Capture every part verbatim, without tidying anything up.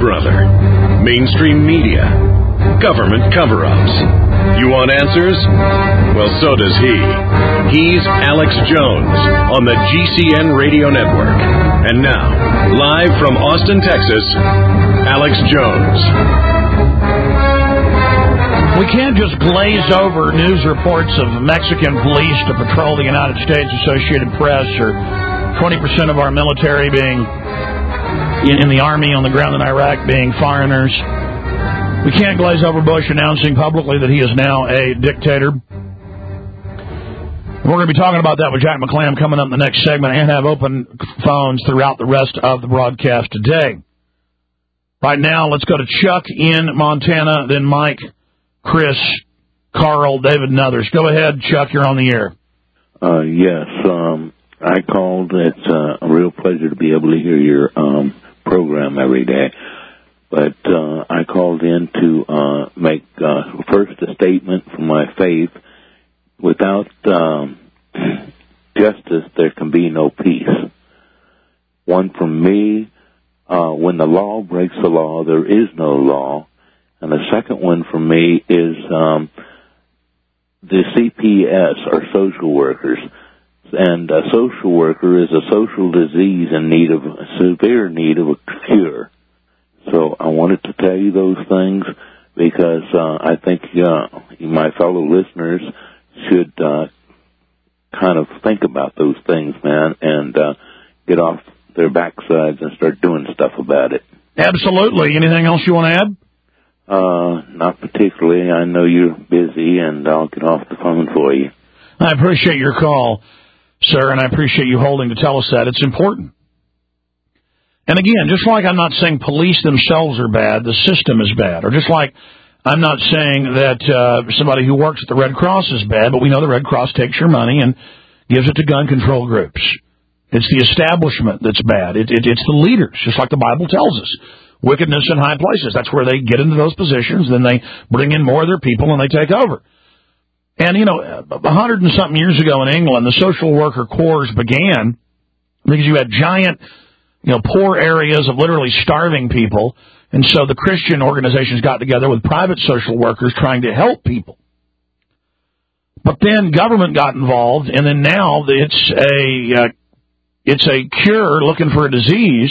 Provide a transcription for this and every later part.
brother. Mainstream media. Government cover-ups. You want answers? Well, so does he. He's Alex Jones on the G C N Radio Network. And now, live from Austin, Texas, Alex Jones. We can't just glaze over news reports of Mexican police to patrol the United States, Associated Press, or twenty percent of our military being in the Army on the ground in Iraq being foreigners. We can't glaze over Bush announcing publicly that he is now a dictator. We're going to be talking about that with Jack McClam coming up in the next segment and have open phones throughout the rest of the broadcast today. Right now, let's go to Chuck in Montana, then Mike, Chris, Carl, David, and others. Go ahead, Chuck. You're on the air. Uh, yes, um, I called. It's uh, a real pleasure to be able to hear your um, program every day. But uh, I called in to uh, make uh, first a statement for my faith. Without um, justice, there can be no peace. One from me, uh, when the law breaks the law, there is no law. And the second one from me is um, the C P S, or social workers. And a social worker is a social disease in need of, severe need of a cure. So I wanted to tell you those things because uh, I think uh, my fellow listeners should uh, kind of think about those things, man, and uh, get off their backsides and start doing stuff about it. Absolutely. Anything else you want to add? Uh, not particularly. I know you're busy, and I'll get off the phone for you. I appreciate your call, sir, and I appreciate you holding to tell us that. It's important. And again, just like I'm not saying police themselves are bad, the system is bad. Or just like I'm not saying that uh, somebody who works at the Red Cross is bad, but we know the Red Cross takes your money and gives it to gun control groups. It's the establishment that's bad. It, it, it's the leaders, just like the Bible tells us. Wickedness in high places. That's where they get into those positions. Then they bring in more of their people and they take over. And, you know, a hundred and something years ago in England, the social worker corps began because you had giant, you know, poor areas of literally starving people. And so the Christian organizations got together with private social workers trying to help people. But then government got involved, and then now it's a uh, it's a cure looking for a disease.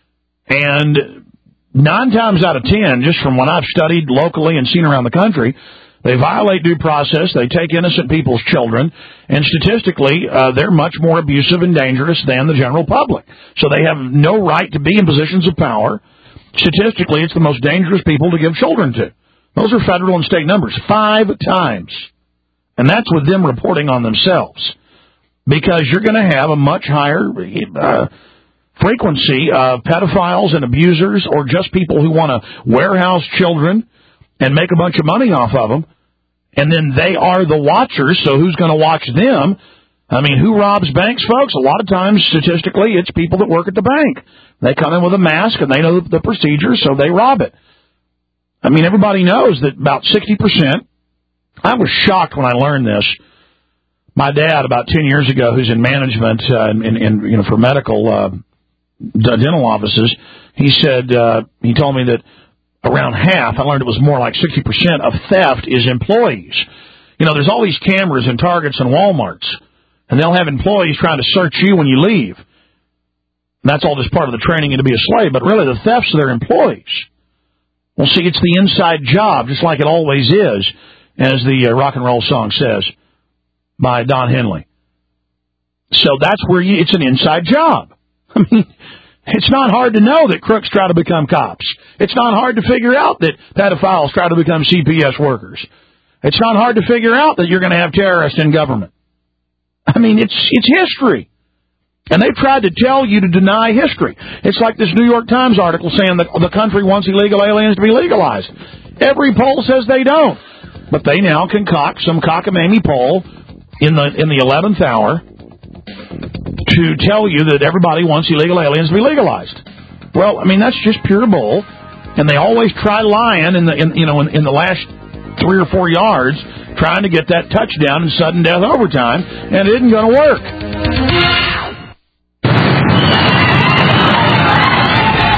And nine times out of ten, just from what I've studied locally and seen around the country, they violate due process, they take innocent people's children, and statistically, uh, they're much more abusive and dangerous than the general public. So they have no right to be in positions of power. Statistically, it's the most dangerous people to give children to. Those are federal and state numbers, five times. And that's with them reporting on themselves. Because you're going to have a much higher uh, frequency of pedophiles and abusers, or just people who want to warehouse children and make a bunch of money off of them, and then they are the watchers, so who's going to watch them? I mean, who robs banks, folks? A lot of times, statistically, it's people that work at the bank. They come in with a mask, and they know the procedure, so they rob it. I mean, everybody knows that about sixty percent, I was shocked when I learned this. My dad, about ten years ago, who's in management uh, in, in, you know, for medical uh, dental offices, he said, uh, he told me that around half, I learned it was more like sixty percent of theft is employees. You know, there's all these cameras in Targets and Walmarts, and they'll have employees trying to search you when you leave. And that's all just part of the training to be a slave, but really the thefts of their employees. Well, see, it's the inside job, just like it always is, as the uh, rock and roll song says by Don Henley. So that's where you, it's an inside job. I mean, it's not hard to know that crooks try to become cops. It's not hard to figure out that pedophiles try to become C P S workers. It's not hard to figure out that you're going to have terrorists in government. I mean, it's it's history. And they've tried to tell you to deny history. It's like this New York Times article saying that the country wants illegal aliens to be legalized. Every poll says they don't. But they now concoct some cockamamie poll in the in the eleventh hour to tell you that everybody wants illegal aliens to be legalized. Well, I mean, that's just pure bull. And they always try lying in the in, you know in, in the last three or four yards, trying to get that touchdown in sudden death overtime, and it isn't going to work. It's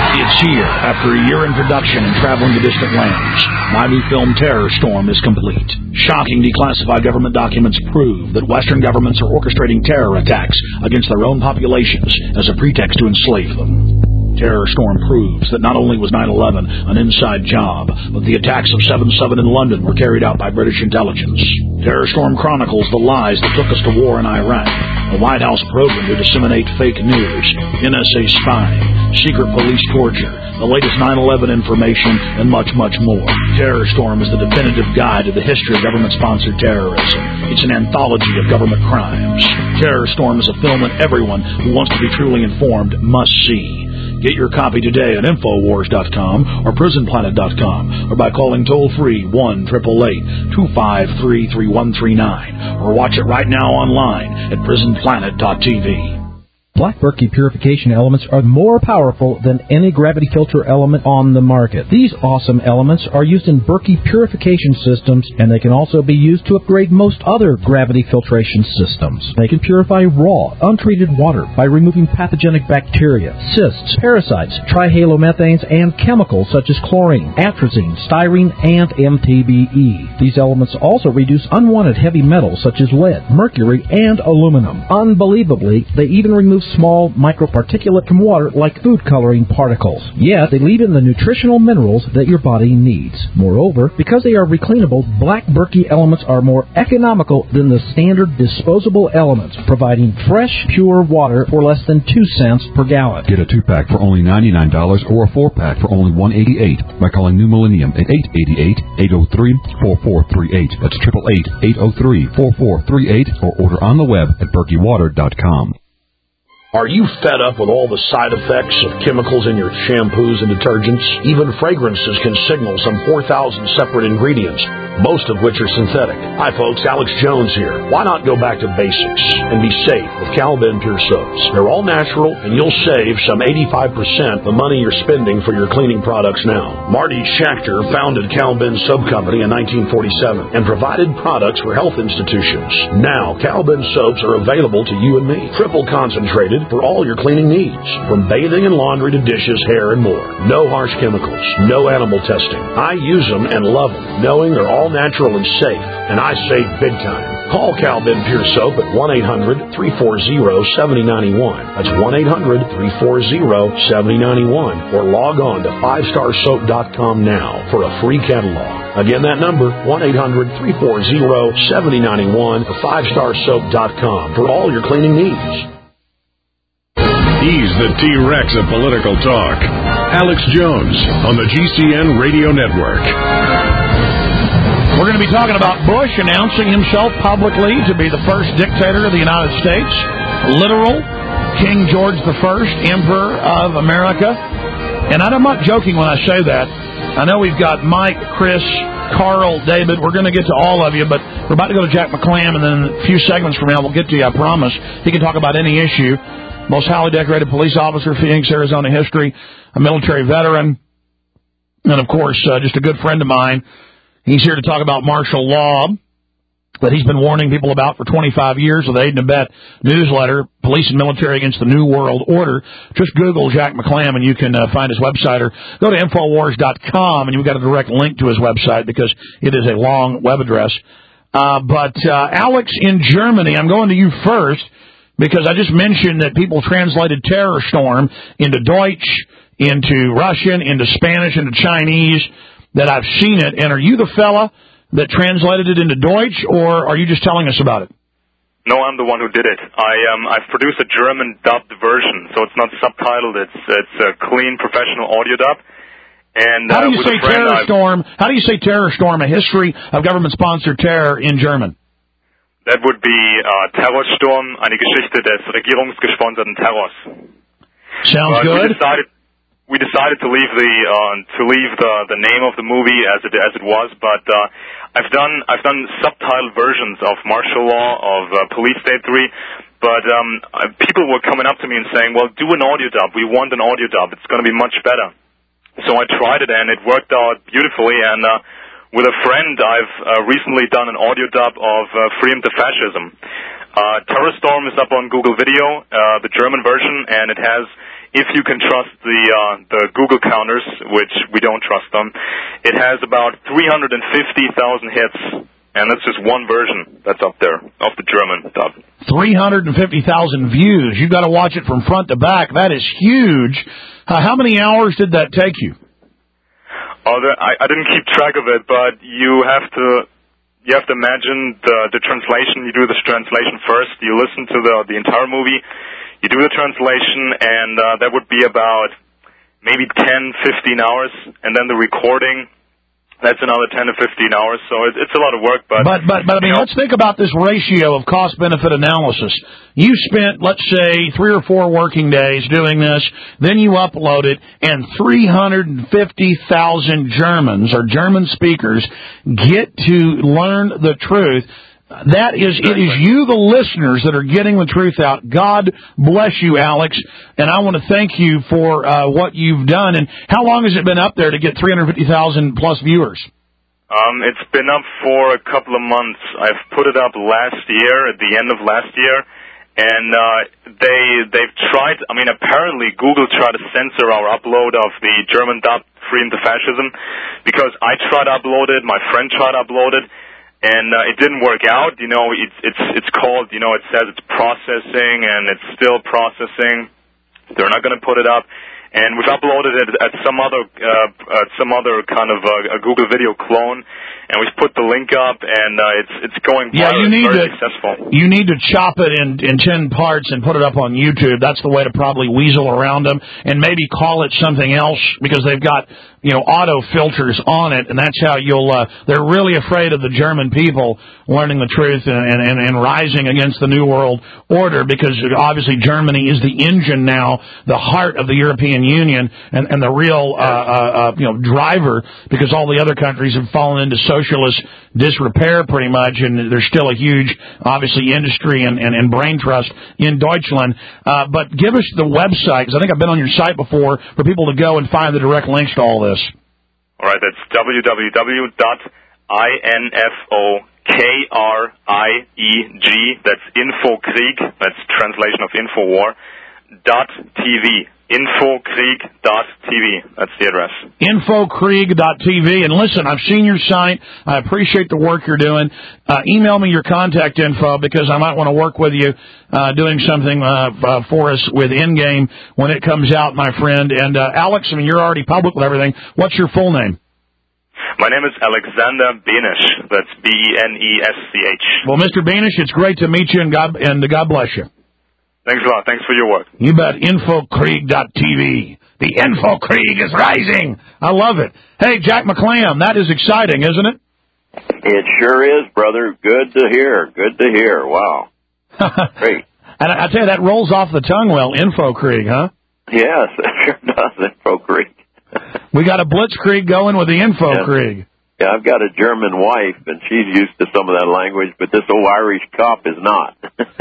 here, after a year in production and traveling to distant lands, my new film Terror Storm is complete. Shocking declassified government documents prove that Western governments are orchestrating terror attacks against their own populations as a pretext to enslave them. Terror Storm proves that not only was nine eleven an inside job, but the attacks of seven seven in London were carried out by British intelligence. Terror Storm chronicles the lies that took us to war in Iraq, the White House program to disseminate fake news, N S A spying, secret police torture, the latest nine eleven information, and much, much more. Terror Storm is the definitive guide to the history of government-sponsored terrorism. It's an anthology of government crimes. Terror Storm is a film that everyone who wants to be truly informed must see. Get your copy today at Infowars dot com or Prison Planet dot com or by calling toll-free one eight eight eight, two five three, three one three nine or watch it right now online at Prison Planet dot T V. Black Berkey purification elements are more powerful than any gravity filter element on the market. These awesome elements are used in Berkey purification systems, and they can also be used to upgrade most other gravity filtration systems. They can purify raw, untreated water by removing pathogenic bacteria, cysts, parasites, trihalomethanes, and chemicals such as chlorine, atrazine, styrene, and M T B E. These elements also reduce unwanted heavy metals such as lead, mercury, and aluminum. Unbelievably, they even remove small microparticulate from water like food coloring particles. Yet, they leave in the nutritional minerals that your body needs. Moreover, because they are recleanable, Black Berkey elements are more economical than the standard disposable elements, providing fresh, pure water for less than two cents per gallon. Get a two-pack for only ninety-nine dollars or a four-pack for only one hundred eighty-eight dollars by calling New Millennium at eight eight eight, eight oh three, four four three eight. That's eight eight eight, eight oh three, four four three eight or order on the web at berkey water dot com. Are you fed up with all the side effects of chemicals in your shampoos and detergents? Even fragrances can signal some four thousand separate ingredients, most of which are synthetic. Hi folks, Alex Jones here. Why not go back to basics and be safe with Cal-Ben Pure Soaps? They're all natural, and you'll save some eighty-five percent the money you're spending for your cleaning products now. Marty Schachter founded Cal-Ben Soap Company in nineteen forty-seven and provided products for health institutions. Now, Cal-Ben soaps are available to you and me, triple concentrated for all your cleaning needs, from bathing and laundry to dishes, hair, and more. No harsh chemicals, no animal testing. I use them and love them, knowing they're all natural and safe, and I save big time. Call Cal-Ben Pure Soap at one eight hundred, three four zero, seven oh nine one. That's one eight hundred, three four zero, seven oh nine one, or log on to five star soap dot com now for a free catalog. Again, that number, one eight hundred, three four zero, seven oh nine one, or five star soap dot com for all your cleaning needs. He's the T-Rex of political talk. Alex Jones on the G C N Radio Network. We're going to be talking about Bush announcing himself publicly to be the first dictator of the United States, literal King George the First, Emperor of America. And I'm not joking when I say that. I know we've got Mike, Chris, Carl, David. We're going to get to all of you, but we're about to go to Jack McClam, and then a few segments from now we'll get to you, I promise. He can talk about any issue. Most highly decorated police officer, Phoenix, Arizona history, a military veteran, and, of course, uh, just a good friend of mine. He's here to talk about martial law that he's been warning people about for twenty-five years with the Aid and Abet newsletter, Police and Military Against the New World Order. Just Google Jack McClam, and you can uh, find his website, or go to Infowars dot com, and you've got a direct link to his website because it is a long web address. Uh, but, uh, Alex, in Germany, I'm going to you first, because I just mentioned that people translated Terror Storm into Deutsch, into Russian, into Spanish, into Chinese, that I've seen it. And are you the fella that translated it into Deutsch, or are you just telling us about it? No, I'm the one who did it. I, um, I've produced a German dubbed version, so it's not subtitled. It's it's a clean, professional audio dub. And How do you uh, say Terror Storm? How do you say Terror Storm, a history of government-sponsored terror in German? That would be uh, Terrorsturm, eine Geschichte des regierungsgesponserten Terrors. Sounds but good. We decided, we decided to leave the uh, to leave the, the name of the movie as it as it was, but uh, I've done I've done subtitled versions of martial law, of uh, Police State three. But um, people were coming up to me and saying, "Well, do an audio dub. We want an audio dub. It's going to be much better." So I tried it, and it worked out beautifully. And uh, with a friend, I've uh, recently done an audio dub of uh, Freedom to Fascism. Uh, Terror Storm is up on Google Video, uh, the German version, and it has if you can trust the uh, the Google counters, which we don't trust them, it has about three hundred fifty thousand hits, and that's just one version that's up there of the German dub. three hundred fifty thousand views. You've got to watch it from front to back. That is huge. Uh, how many hours did that take you? Oh, the, I, I didn't keep track of it, but you have to you have to imagine the the translation. You do the translation first. You listen to the the entire movie. You do the translation, and uh, that would be about maybe ten, fifteen hours, and then the recording. That's another ten to fifteen hours, so it, it's a lot of work. But, but, but, but I mean, you know, let's think about this ratio of cost-benefit analysis. You spent, let's say, three or four working days doing this, then you upload it, and three hundred fifty thousand Germans, or German speakers, get to learn the truth. That is, it is you, the listeners, that are getting the truth out. God bless you, Alex, and I want to thank you for uh, what you've done. And how long has it been up there to get three hundred fifty thousand plus viewers? Um, it's been up for a couple of months. I've put it up last year, at the end of last year, and uh, they they've tried. I mean, apparently Google tried to censor our upload of the German dub Freedom to Fascism, because I tried to upload it, my friend tried to upload it. And uh, it didn't work out. You know, it's it's it's called. You know, it says it's processing, and it's still processing. They're not going to put it up. And we've uploaded it at some other uh, at some other kind of uh, a Google Video clone, and we've put the link up, and uh, it's it's going yeah, you need very to, successful. You need to chop it in in ten parts and put it up on YouTube. That's the way to probably weasel around them, and maybe call it something else, because they've got, you know, auto filters on it, and that's how you'll. Uh, they're really afraid of the German people learning the truth and, and, and, and rising against the New World Order, because obviously Germany is the engine now, the heart of the European Union, and, and the real uh, uh, you know driver, because all the other countries have fallen into socialist disrepair pretty much, and there's still a huge, obviously, industry and, and, and brain trust in Deutschland. Uh, but give us the website, because I think I've been on your site before, for people to go and find the direct links to all this. All right, that's w w w dot infokrieg, that's Infokrieg, that's translation of Infowar, dot TV. Infokrieg dot T V. That's the address. Infokrieg dot T V. And listen, I've seen your site. I appreciate the work you're doing. Uh, email me your contact info, because I might want to work with you uh, doing something uh, uh, for us with Endgame when it comes out, my friend. And uh, Alex, I mean, you're already public with everything. What's your full name? My name is Alexander Benish. That's B E N E S C H. Well, Mister Benish, it's great to meet you, and God, and God bless you. Thanks a lot. Thanks for your work. You bet. Infokrieg dot T V. The Infokrieg is rising. I love it. Hey, Jack McClam, that is exciting, isn't it? It sure is, brother. Good to hear. Good to hear. Wow. Great. And I, I tell you, that rolls off the tongue well, Infokrieg, huh? Yes, it sure does, Infokrieg. We got a blitzkrieg going with the Infokrieg. Yeah. Yeah, I've got a German wife, and she's used to some of that language, but this old Irish cop is not.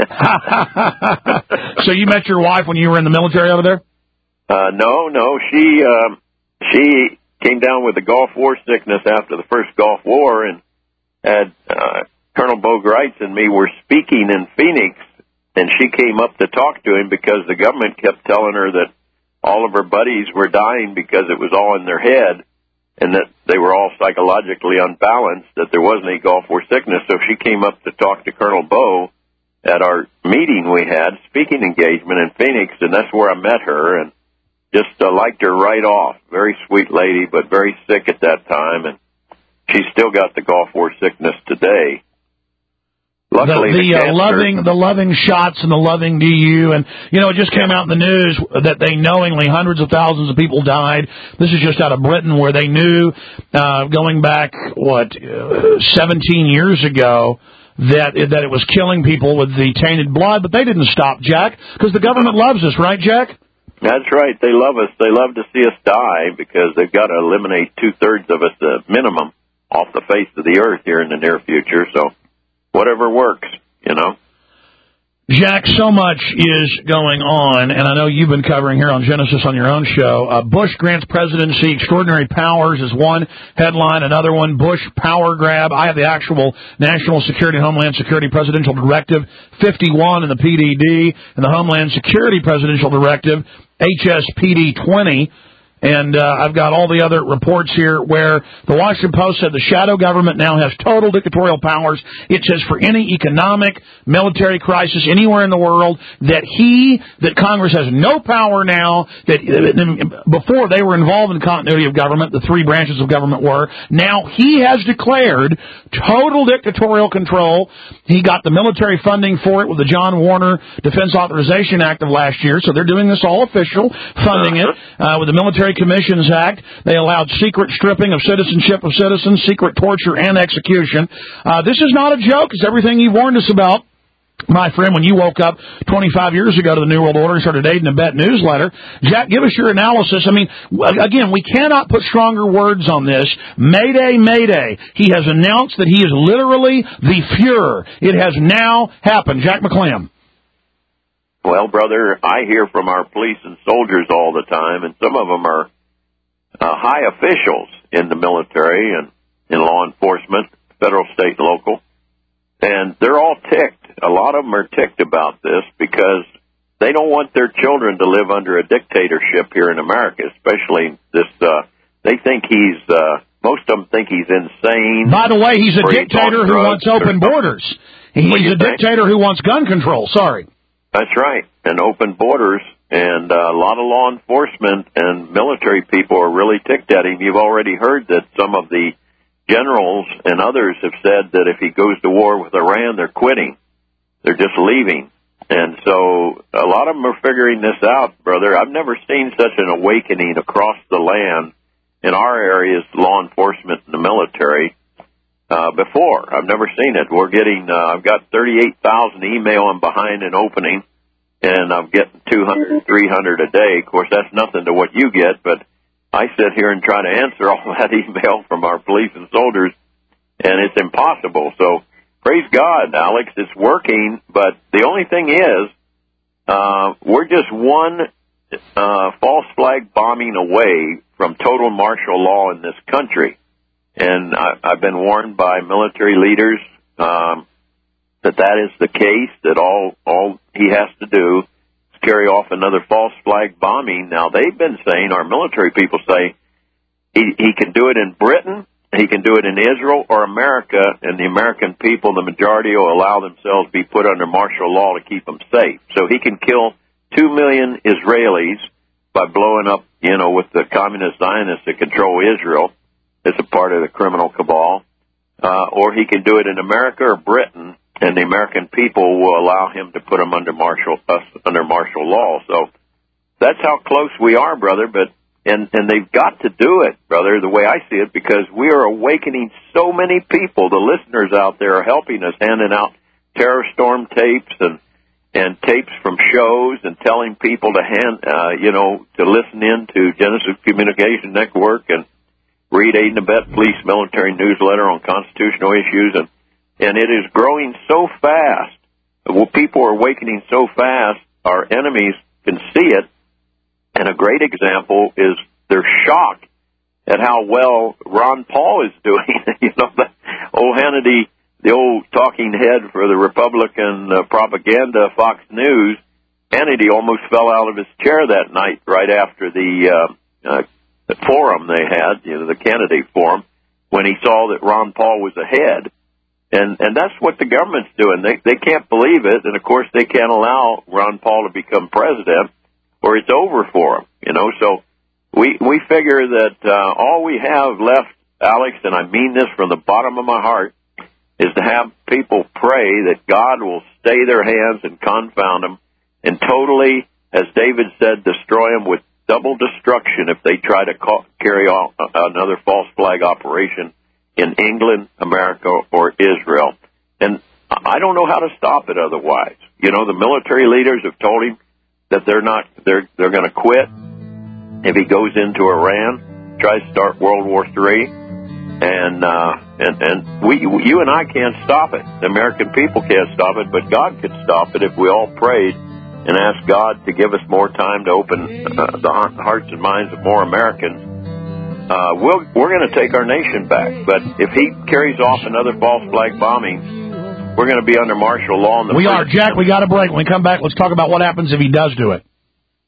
So you met your wife when you were in the military over there? Uh, no, no. She um, she came down with the Gulf War sickness after the first Gulf War, and had uh, Colonel Bo Greitz and me were speaking in Phoenix, and she came up to talk to him because the government kept telling her that all of her buddies were dying because it was all in their head, and that they were all psychologically unbalanced, that there wasn't any Gulf War sickness. So she came up to talk to Colonel Bo at our meeting we had, speaking engagement in Phoenix, and that's where I met her, and just uh, liked her right off. Very sweet lady, but very sick at that time, and she's still got the Gulf War sickness today. Luckily, the, the, the, uh, loving, the loving shots and the loving D U, and you know, it just came out in the news that they knowingly hundreds of thousands of people died. This is just out of Britain, where they knew uh, going back what uh, seventeen years ago that that it was killing people with the tainted blood, but they didn't stop, Jack, because the government loves us, right, Jack? That's right. They love us. They love to see us die because they've got to eliminate two thirds of us, the minimum, off the face of the earth here in the near future. So. Whatever works, you know. Jack, so much is going on, and I know you've been covering here on Genesis on your own show. Uh, Bush grants presidency extraordinary powers is one headline. Another one, Bush power grab. I have the actual National Security and Homeland Security Presidential Directive fifty-one in the P D D, and the Homeland Security Presidential Directive, H S P D twenty. And uh, I've got all the other reports here where the Washington Post said the shadow government now has total dictatorial powers. It says for any economic, military crisis anywhere in the world that he, that Congress has no power now, that uh, before they were involved in continuity of government, the three branches of government were. Now he has declared total dictatorial control. He got the military funding for it with the John Warner Defense Authorization Act of last year, so they're doing this all official, funding it uh, with the Military Commissions Act. They allowed secret stripping of citizenship of citizens, secret torture, and execution. Uh, this is not a joke. It's everything you warned us about, my friend, when you woke up twenty-five years ago to the New World Order and started Aid and Abet newsletter. Jack, give us your analysis. I mean, again, we cannot put stronger words on this. Mayday, Mayday. He has announced that he is literally the Fuhrer. It has now happened. Jack McClam. Well, brother, I hear from our police and soldiers all the time, and some of them are uh, high officials in the military and in law enforcement, federal, state, local, and they're all ticked. A lot of them are ticked about this because they don't want their children to live under a dictatorship here in America, especially this, uh, they think he's, uh, most of them think he's insane. By the way, he's a dictator who wants open borders. He's a dictator who wants gun control. Sorry. That's right, and open borders, and uh, a lot of law enforcement and military people are really ticked at him. You've already heard that some of the generals and others have said that if he goes to war with Iran, they're quitting. They're just leaving. And so a lot of them are figuring this out, brother. I've never seen such an awakening across the land in our areas, law enforcement and the military, Uh, before. I've never seen it. We're getting, uh, I've got thirty-eight thousand email I'm behind in opening, and I'm getting two hundred, three hundred a day. Of course, that's nothing to what you get, but I sit here and try to answer all that email from our police and soldiers, and it's impossible. So, praise God, Alex, it's working, but the only thing is, uh, we're just one uh, false flag bombing away from total martial law in this country. And I, I've been warned by military leaders um, that that is the case, that all, all he has to do is carry off another false flag bombing. Now, they've been saying, our military people say, he, he can do it in Britain, he can do it in Israel or America, and the American people, the majority, will allow themselves to be put under martial law to keep them safe. So he can kill two million Israelis by blowing up, you know, with the communist Zionists that control Israel. It's a part of the criminal cabal, uh, or he can do it in America or Britain, and the American people will allow him to put them under martial us under martial law. So that's how close we are, brother. But and and they've got to do it, brother, the way I see it, because we are awakening so many people. The listeners out there are helping us, handing out terror storm tapes and and tapes from shows, and telling people to hand, uh, you know, to listen in to Genesis Communication Network and read Aid and Abet Police Military Newsletter on constitutional issues, and, and it is growing so fast. Well, people are awakening so fast, our enemies can see it, and a great example is they're shocked at how well Ron Paul is doing. You know, the old Hannity, the old talking head for the Republican uh, propaganda, Fox News, Hannity almost fell out of his chair that night right after the uh, uh the forum they had, you know, the candidate forum, when he saw that Ron Paul was ahead. And and that's what the government's doing. They they can't believe it, and of course they can't allow Ron Paul to become president, or it's over for him, you know. So we we figure that uh, all we have left, Alex, and I mean this from the bottom of my heart, is to have people pray that God will stay their hands and confound them, and totally, as David said, destroy them with double destruction if they try to call, carry on another false flag operation in England, America, or Israel. And I don't know how to stop it otherwise. You know, the military leaders have told him that they're not, they're, they're going to quit if he goes into Iran, tries to start World War Three. And, uh, and, and we, you and I can't stop it. The American people can't stop it, but God could stop it if we all prayed and asked God to give us more time to open uh, the hearts and minds of more Americans. Uh, we'll, we're going to take our nation back. But if he carries off another false flag bombing, we're going to be under martial law. In the we are, Jack. We got a break. When we come back, let's talk about what happens if he does do it.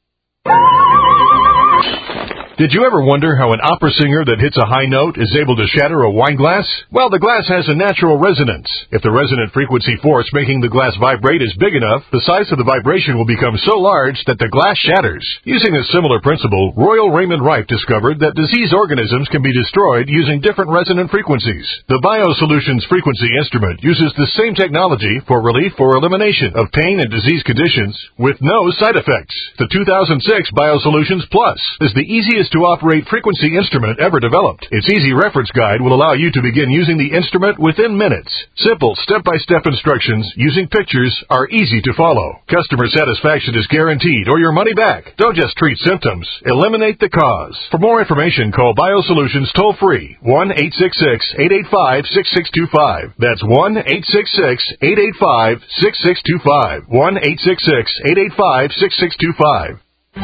Did you ever wonder how an opera singer that hits a high note is able to shatter a wine glass? Well, the glass has a natural resonance. If the resonant frequency force making the glass vibrate is big enough, the size of the vibration will become so large that the glass shatters. Using a similar principle, Royal Raymond Rife discovered that disease organisms can be destroyed using different resonant frequencies. The BioSolutions frequency instrument uses the same technology for relief or elimination of pain and disease conditions with no side effects. The two thousand six BioSolutions Plus is the easiest to operate frequency instrument ever developed. Its easy reference guide will allow you to begin using the instrument within minutes. Simple step-by-step instructions using pictures are easy to follow. Customer satisfaction is guaranteed or your money back. Don't just treat symptoms, eliminate the cause. For more information, call BioSolutions toll-free one eight six six, eight eight five, six six two five. That's one eight six six, eight eight five, six six two five. one eight six six, eight eight five, six six two five.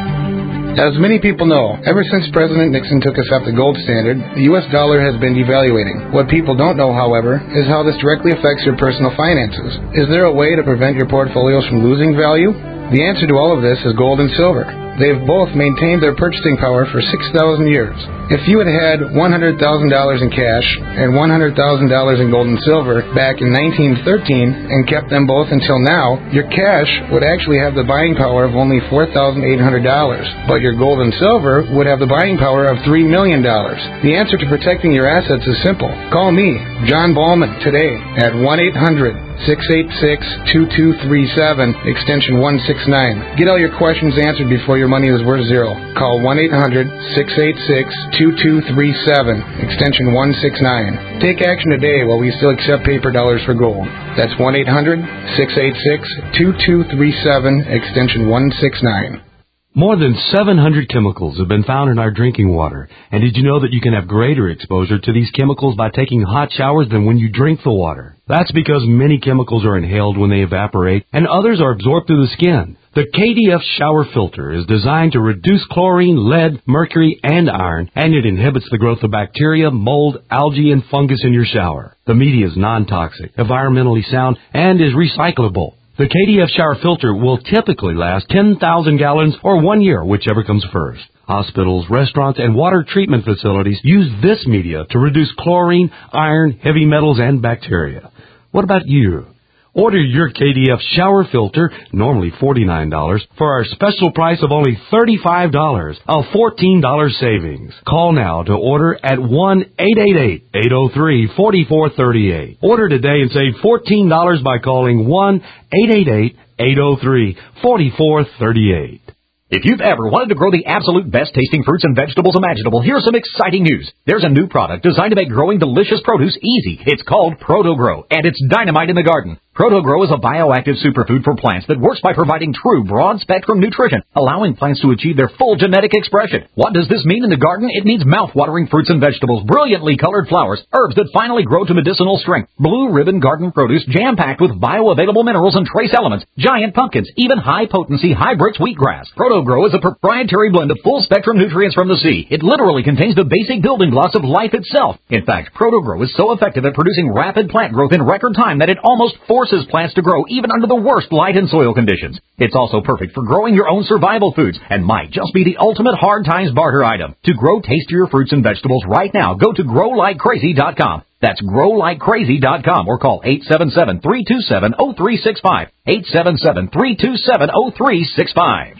As many people know, ever since President Nixon took us off the gold standard, the U S dollar has been devaluating. What people don't know, however, is how this directly affects your personal finances. Is there a way to prevent your portfolios from losing value? The answer to all of this is gold and silver. They've both maintained their purchasing power for six thousand years. If you had had one hundred thousand dollars in cash and one hundred thousand dollars in gold and silver back in nineteen thirteen and kept them both until now, your cash would actually have the buying power of only four thousand eight hundred dollars, but your gold and silver would have the buying power of three million dollars. The answer to protecting your assets is simple. Call me, John Ballman, today at one eight hundred, six eight six, two two three seven, extension one six nine. Get all your questions answered before your money is worth zero. Call one eight hundred, six eight six, two two three seven, extension one six nine. Take action today while we still accept paper dollars for gold. That's one eight hundred, six eight six, two two three seven, extension one six nine. More than seven hundred chemicals have been found in our drinking water. And did you know that you can have greater exposure to these chemicals by taking hot showers than when you drink the water? That's because many chemicals are inhaled when they evaporate, and others are absorbed through the skin. The K D F shower filter is designed to reduce chlorine, lead, mercury, and iron, and it inhibits the growth of bacteria, mold, algae, and fungus in your shower. The media is non-toxic, environmentally sound, and is recyclable. The K D F shower filter will typically last ten thousand gallons or one year, whichever comes first. Hospitals, restaurants, and water treatment facilities use this media to reduce chlorine, iron, heavy metals, and bacteria. What about you? Order your K D F shower filter, normally forty-nine dollars, for our special price of only thirty-five dollars, a fourteen dollars savings. Call now to order at one eight eight eight, eight oh three, four four three eight. Order today and save fourteen dollars by calling one eight eight eight, eight oh three, four four three eight. If you've ever wanted to grow the absolute best-tasting fruits and vegetables imaginable, here's some exciting news. There's a new product designed to make growing delicious produce easy. It's called ProtoGrow, and it's dynamite in the garden. ProtoGrow is a bioactive superfood for plants that works by providing true broad-spectrum nutrition, allowing plants to achieve their full genetic expression. What does this mean in the garden? It means mouth-watering fruits and vegetables, brilliantly colored flowers, herbs that finally grow to medicinal strength, blue ribbon garden produce jam-packed with bioavailable minerals and trace elements, giant pumpkins, even high-potency hybrids wheatgrass. ProtoGrow is a proprietary blend of full-spectrum nutrients from the sea. It literally contains the basic building blocks of life itself. In fact, ProtoGrow is so effective at producing rapid plant growth in record time that it almost forces plants to grow even under the worst light and soil conditions. It's also perfect for growing your own survival foods and might just be the ultimate hard times barter item. To grow tastier fruits and vegetables right now, go to grow like crazy dot com. That's grow like crazy dot com or call eight seven seven, three two seven, zero three six five. eight seven seven, three two seven, zero three six five.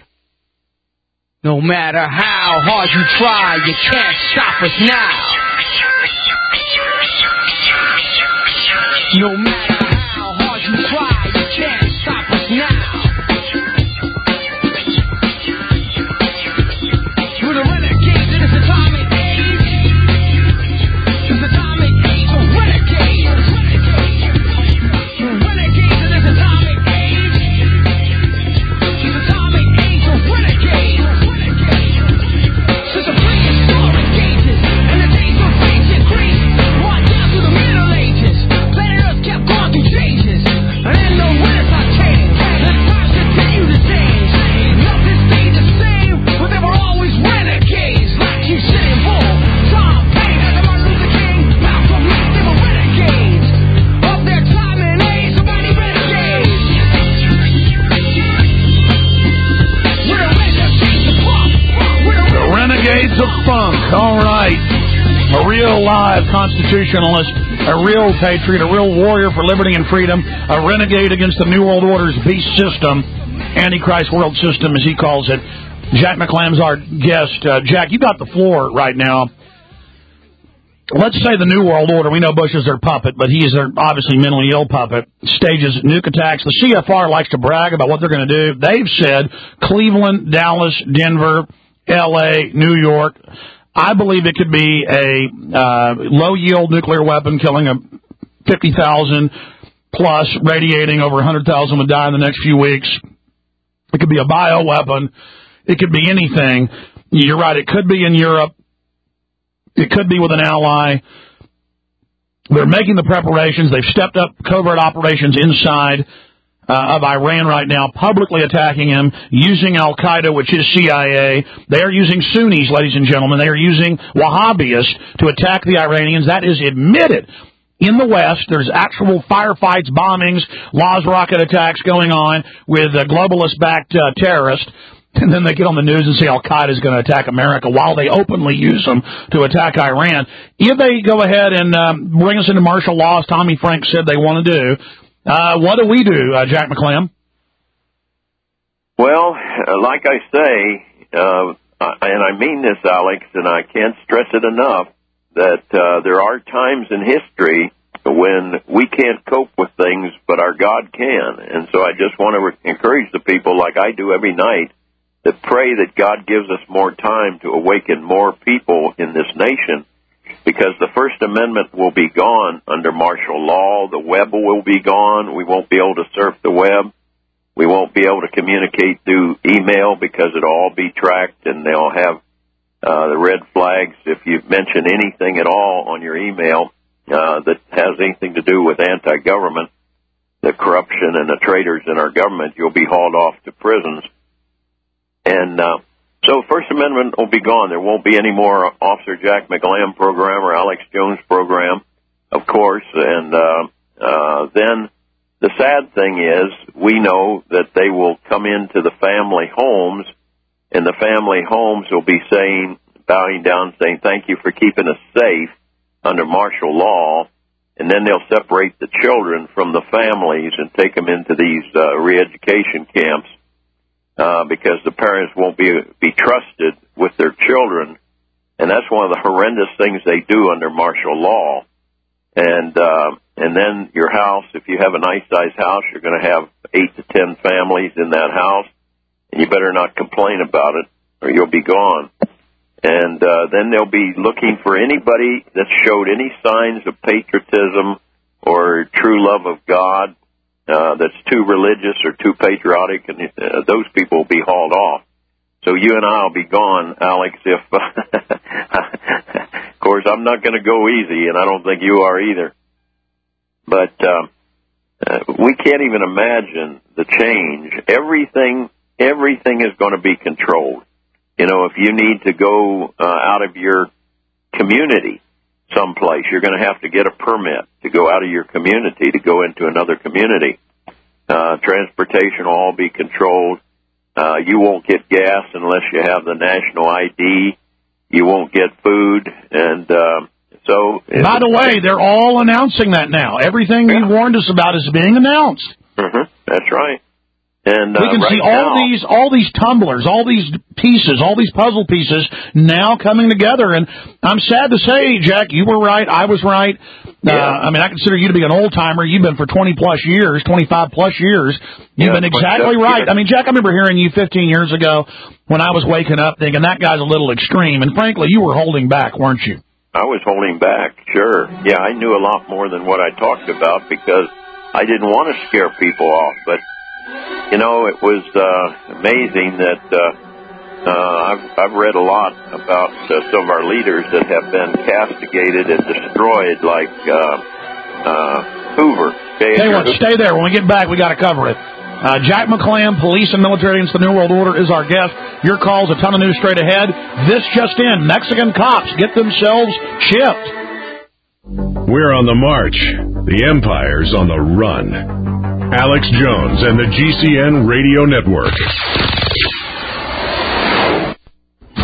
No matter how hard you try, you can't stop us now. No matter how hard you try, you can't stop us now. We're the renegades in this atomic age. This atomic age, we're renegades. We're renegades in this atomic age. This atomic age, we're renegades. Since the prehistoric ages and the days of ancient Greece, Sons of Funk. All right. A real live constitutionalist, a real patriot, a real warrior for liberty and freedom, a renegade against the New World Order's beast system, Antichrist world system, as he calls it. Jack McClam's our guest. Uh, Jack, you got the floor right now. Let's say the New World Order, we know Bush is their puppet, but he is their obviously mentally ill puppet, stages nuke attacks. The C F R likes to brag about what they're going to do. They've said Cleveland, Dallas, Denver, L A, New York. I believe it could be a uh, low-yield nuclear weapon killing a fifty thousand plus, radiating over one hundred thousand would die in the next few weeks. It could be a bioweapon. It could be anything. You're right, it could be in Europe. It could be with an ally. They're making the preparations. They've stepped up covert operations inside uh, of Iran right now, publicly attacking him, using Al-Qaeda, which is C I A. They are using Sunnis, ladies and gentlemen. They are using Wahhabists to attack the Iranians. That is admitted. In the West, there's actual firefights, bombings, Laws rocket attacks going on with uh, globalist-backed uh, terrorists. And then they get on the news and say Al-Qaeda is going to attack America while they openly use them to attack Iran. If they go ahead and um, bring us into martial law, as Tommy Frank said they want to do, uh, what do we do, uh, Jack McClam? Well, uh, like I say, uh, and I mean this, Alex, and I can't stress it enough, that uh, there are times in history when we can't cope with things, but our God can. And so I just want to re- encourage the people, like I do every night, that pray that God gives us more time to awaken more people in this nation, because the First Amendment will be gone under martial law. The web will be gone. We won't be able to surf the web. We won't be able to communicate through email because it'll all be tracked, and they'll have uh, the red flags if you mention anything at all on your email uh, that has anything to do with anti-government, the corruption and the traitors in our government. You'll be hauled off to prisons. And uh, so First Amendment will be gone. There won't be any more Officer Jack McClam program or Alex Jones program, of course. And uh, uh, then the sad thing is we know that they will come into the family homes, and the family homes will be saying, bowing down, saying, thank you for keeping us safe under martial law. And then they'll separate the children from the families and take them into these uh, re-education camps. Uh, because the parents won't be be trusted with their children, and that's one of the horrendous things they do under martial law. And uh, and then your house, if you have a nice-sized house, you're going to have eight to ten families in that house, and you better not complain about it, or you'll be gone. And uh, then they'll be looking for anybody that showed any signs of patriotism or true love of God. Uh, that's too religious or too patriotic, and uh, those people will be hauled off. So you and I will be gone, Alex, if, uh, of course, I'm not going to go easy, and I don't think you are either. But uh, uh, we can't even imagine the change. Everything, everything is going to be controlled. You know, if you need to go uh, out of your community someplace, you're going to have to get a permit to go out of your community to go into another community. Uh, transportation will all be controlled. Uh, you won't get gas unless you have the national I D. You won't get food. And uh, so... By the way, they're all announcing that now. Everything yeah. you warned us about is being announced. Mm-hmm. That's right. And, uh, we can right see all now, these all these tumblers, all these pieces, all these puzzle pieces now coming together. And I'm sad to say, Jack, you were right. I was right. Yeah. Uh, I mean, I consider you to be an old timer. You've been for twenty plus years, twenty-five plus years. You've yeah, been exactly right. I mean, Jack, I remember hearing you fifteen years ago when I was waking up thinking that guy's a little extreme. And frankly, you were holding back, weren't you? I was holding back, sure. Yeah, I knew a lot more than what I talked about because I didn't want to scare people off. But you know, it was uh, amazing that uh, uh, I've, I've read a lot about uh, some of our leaders that have been castigated and destroyed, like uh, uh, Hoover. Tell you what, stay there. When we get back, we got to cover it. Uh, Jack McClam, Police and Military Against the New World Order, is our guest. Your calls, a ton of news straight ahead. This just in, Mexican cops get themselves chipped. We're on the march. The Empire's on the run. Alex Jones and the G C N Radio Network. Are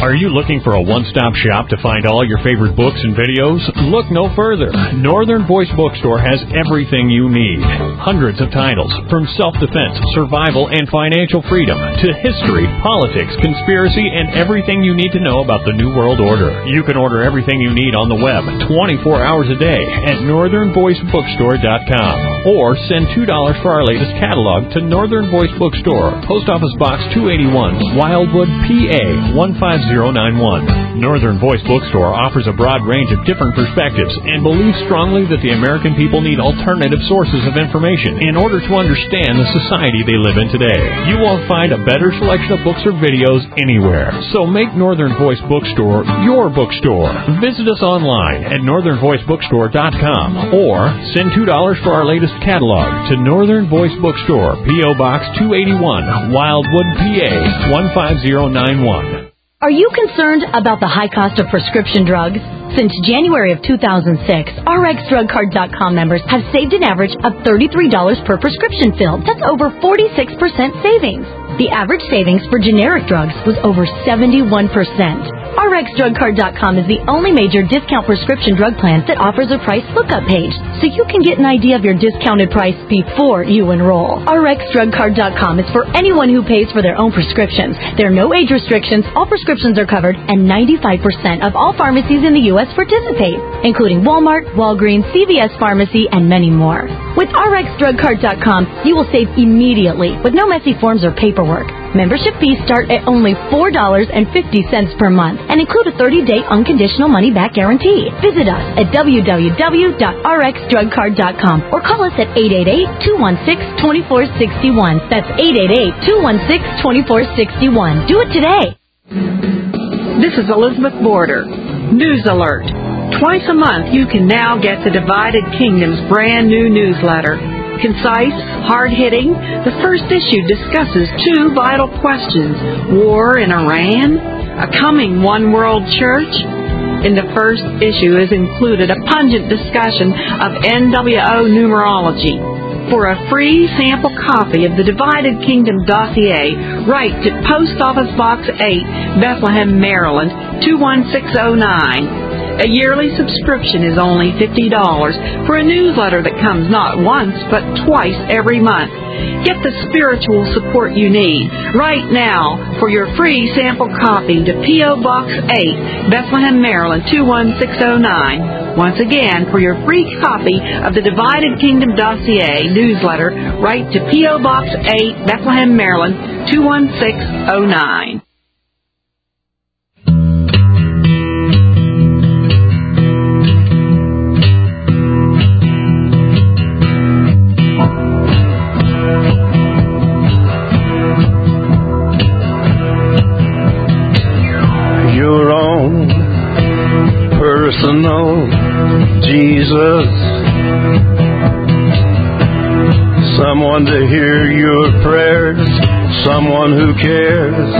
Are you looking for a one-stop shop to find all your favorite books and videos? Look no further. Northern Voice Bookstore has everything you need. Hundreds of titles, from self-defense, survival, and financial freedom, to history, politics, conspiracy, and everything you need to know about the New World Order. You can order everything you need on the web twenty-four hours a day at northern voice bookstore dot com. Or send two dollars for our latest catalog to Northern Voice Bookstore, Post Office Box two eighty-one, Wildwood, P A one five zero nine one. Northern Voice Bookstore offers a broad range of different perspectives and believes strongly that the American people need alternative sources of information in order to understand the society they live in today. You won't find a better selection of books or videos anywhere. So make Northern Voice Bookstore your bookstore. Visit us online at northern voice bookstore dot com or send two dollars for our latest catalog to Northern Voice Bookstore, P O. Box two eighty-one, Wildwood, P A one five zero nine one. Are you concerned about the high cost of prescription drugs? Since January of two thousand six, R X drug card dot com members have saved an average of thirty-three dollars per prescription filled. That's over forty-six percent savings. The average savings for generic drugs was over seventy-one percent. R X drug card dot com is the only major discount prescription drug plan that offers a price lookup page, so you can get an idea of your discounted price before you enroll. R X drug card dot com is for anyone who pays for their own prescriptions. There are no age restrictions, all prescriptions are covered, and ninety-five percent of all pharmacies in the U S participate, including Walmart, Walgreens, C V S Pharmacy, and many more. With R X drug card dot com, you will save immediately with no messy forms or paperwork. Membership fees start at only four dollars and fifty cents per month and include a thirty-day unconditional money-back guarantee. Visit us at w w w dot r x drug card dot com or call us at eight eight eight, two one six, two four six one. That's eight eight eight, two one six, two four six one. Do it today. This is Elizabeth Border. News alert. Twice a month you can now get the Divided Kingdom's brand new newsletter. Concise, hard-hitting, the first issue discusses two vital questions: war in Iran, a coming one-world church. In the first issue is included a pungent discussion of N W O numerology. For a free sample copy of the Divided Kingdom dossier, write to Post Office Box eight, Bethlehem, Maryland, two one six zero nine. A yearly subscription is only fifty dollars for a newsletter that comes not once but twice every month. Get the spiritual support you need right now for your free sample copy to P O. Box eight, Bethlehem, Maryland, two one six zero nine. Once again, for your free copy of the Divided Kingdom dossier newsletter, write to P O. Box eight, Bethlehem, Maryland, two one six zero nine. Your own personal Jesus, someone to hear your prayers, someone who cares.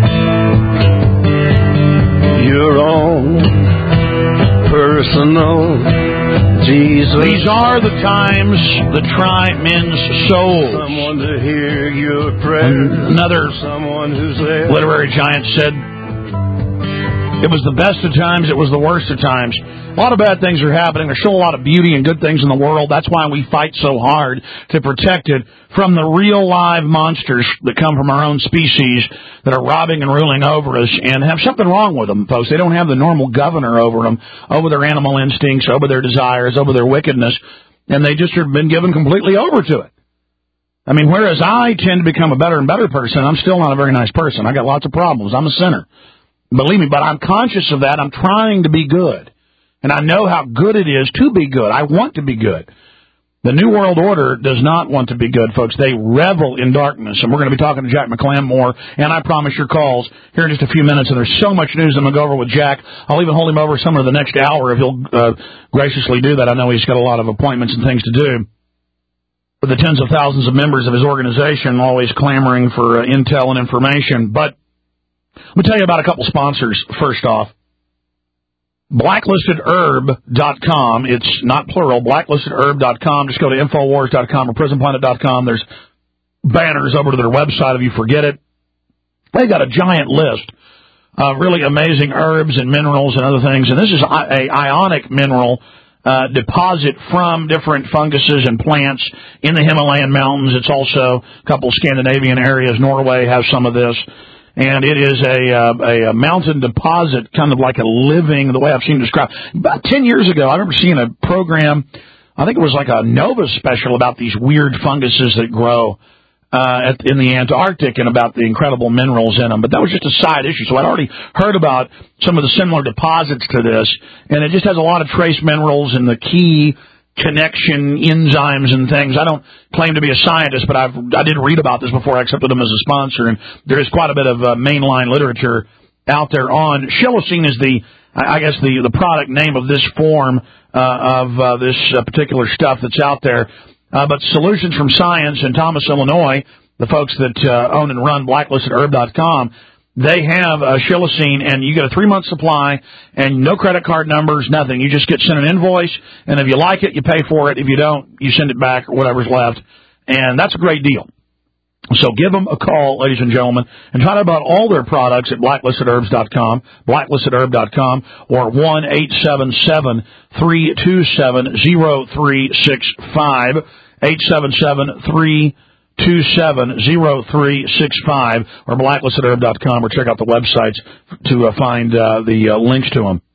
Your own personal Jesus. These are the times that try men's souls. Someone to hear your prayers. Another someone who's there. Literary giant said, it was the best of times, it was the worst of times. A lot of bad things are happening. There's still a lot of beauty and good things in the world. That's why we fight so hard to protect it from the real live monsters that come from our own species that are robbing and ruling over us and have something wrong with them, folks. They don't have the normal governor over them, over their animal instincts, over their desires, over their wickedness, and they just have been given completely over to it. I mean, whereas I tend to become a better and better person, I'm still not a very nice person. I got lots of problems. I'm a sinner. Believe me, but I'm conscious of that. I'm trying to be good. And I know how good it is to be good. I want to be good. The New World Order does not want to be good, folks. They revel in darkness. And we're going to be talking to Jack McClam more. And I promise your calls here in just a few minutes. And there's so much news I'm going to go over with Jack. I'll even hold him over some of the next hour if he'll uh, graciously do that. I know he's got a lot of appointments and things to do. With the tens of thousands of members of his organization always clamoring for uh, intel and information. But let me tell you about a couple sponsors first off. blacklisted herb dot com. It's not plural, blacklisted herb dot com. Just go to infowars dot com or prison planet dot com. There's banners over to their website if you forget it. They got a giant list uh, really amazing herbs and minerals and other things. And this is a ionic mineral uh, deposit from different funguses and plants in the Himalayan mountains. It's also a couple Scandinavian areas. Norway has some of this. And it is a, uh, a mountain deposit, kind of like a living, the way I've seen it described. About ten years ago, I remember seeing a program, I think it was like a Nova special about these weird funguses that grow uh, at, in the Antarctic and about the incredible minerals in them. But that was just a side issue. So I'd already heard about some of the similar deposits to this, and it just has a lot of trace minerals and the key connection enzymes and things. I don't claim to be a scientist, but I've I did read about this before I accepted them as a sponsor, and there is quite a bit of uh, mainline literature out there on. Shilocene is the, I guess, the, the product name of this form uh, of uh, this uh, particular stuff that's out there. Uh, but Solutions from Science in Thomas, Illinois, the folks that uh, own and run blacklisted herb dot com, they have uh, Shilocene, and you get a three-month supply, and no credit card numbers, nothing. You just get sent an invoice, and if you like it, you pay for it. If you don't, you send it back or whatever's left, and that's a great deal. So give them a call, ladies and gentlemen, and find out about all their products at blacklisted herbs dot com, blacklisted herb dot com, or one eight seven seven, three two seven, zero three six five, eight seven seven, three two seven zero three six five, or blacklisted herb dot com, or check out the websites to uh, find uh, the uh, links to them.